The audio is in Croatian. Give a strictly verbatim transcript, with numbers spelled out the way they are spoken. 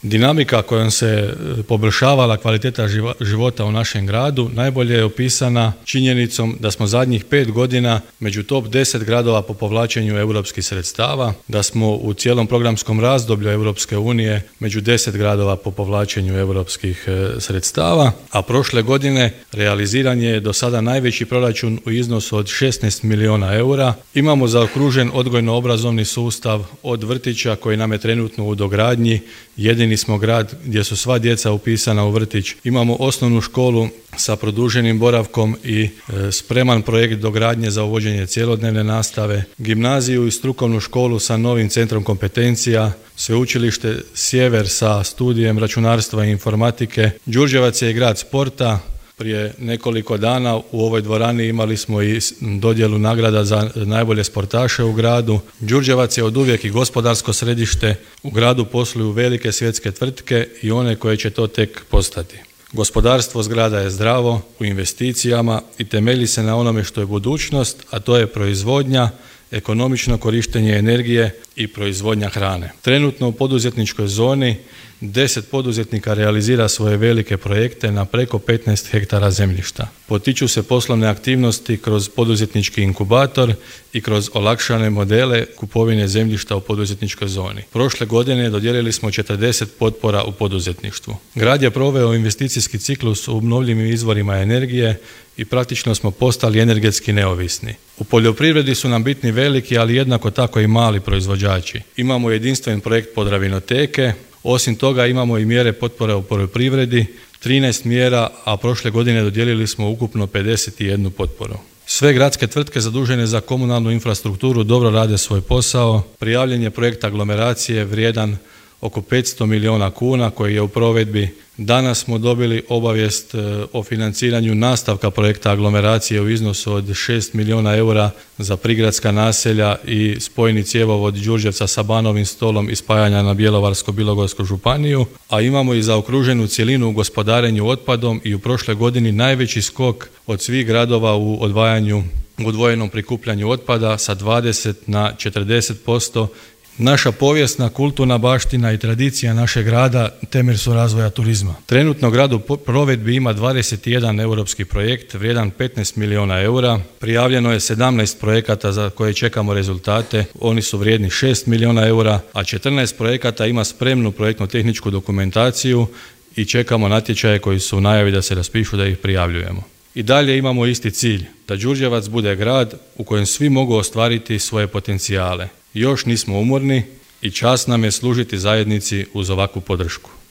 Dinamika kojom se poboljšavala kvaliteta života u našem gradu najbolje je opisana činjenicom da smo zadnjih pet godina među top deset gradova po povlačenju europskih sredstava, da smo u cijelom programskom razdoblju Europske unije među deset gradova po povlačenju europskih sredstava, a prošle godine realiziran je do sada najveći proračun u iznosu od šesnaest milijuna eura. Imamo zaokružen odgojno-obrazovni sustav od vrtića koji nam je trenutno u dogradnji. Jedini smo grad gdje su sva djeca upisana u vrtić. Imamo osnovnu školu sa produženim boravkom i e, spreman projekt dogradnje za uvođenje cjelodnevne nastave, gimnaziju i strukovnu školu sa novim centrom kompetencija, sveučilište Sjever sa studijem računarstva i informatike. Đurđevac je grad sporta. Prije nekoliko dana u ovoj dvorani imali smo i dodjelu nagrada za najbolje sportaše u gradu. Đurđevac je oduvijek i gospodarsko središte. U gradu posluju velike svjetske tvrtke i one koje će to tek postati. Gospodarstvo zgrada je zdravo u investicijama i temelji se na onome što je budućnost, a to je proizvodnja, ekonomično korištenje energije i proizvodnja hrane. Trenutno u poduzetničkoj zoni deset poduzetnika realizira svoje velike projekte na preko petnaest hektara zemljišta. Potiču se poslovne aktivnosti kroz poduzetnički inkubator i kroz olakšane modele kupovine zemljišta u poduzetničkoj zoni. Prošle godine dodijelili smo četrdeset potpora u poduzetništvu. Grad je proveo investicijski ciklus u obnovljivim izvorima energije i praktično smo postali energetski neovisni. U poljoprivredi su nam bitni veliki, ali jednako tako i mali proizvođači. Imamo jedinstven projekt Podravinoteke. Osim toga imamo i mjere potpore u poljoprivredi, trinaest mjera, a prošle godine dodijelili smo ukupno pedeset jednu potporu. Sve gradske tvrtke zadužene za komunalnu infrastrukturu dobro rade svoj posao. Prijavljen je projekt aglomeracije vrijedan oko petsto milijuna kuna koji je u provedbi. Danas smo dobili obavijest o financiranju nastavka projekta aglomeracije u iznosu od šest milijuna eura za prigradska naselja i spojni cjevovod Đurđevca sa Banovim Stolom i spajanja na Bjelovarsko-bilogorsku županiju, a imamo i zaokruženu cjelinu u gospodarenju otpadom i u prošloj godini najveći skok od svih gradova u odvajanju, u odvojenom prikupljanju otpada sa dvadeset na četrdeset posto. Naša povijesna, kulturna baština i tradicija našeg grada temelj su razvoja turizma. Trenutno grad u provedbi ima dvadeset jedan europski projekt vrijedan petnaest milijuna eura. Prijavljeno je sedamnaest projekata za koje čekamo rezultate. Oni su vrijedni šest milijuna eura, a četrnaest projekata ima spremnu projektno-tehničku dokumentaciju i čekamo natječaje koji su u najavi da se raspišu da ih prijavljujemo. I dalje imamo isti cilj, da Đurđevac bude grad u kojem svi mogu ostvariti svoje potencijale. Još nismo umorni i čast nam je služiti zajednici uz ovakvu podršku.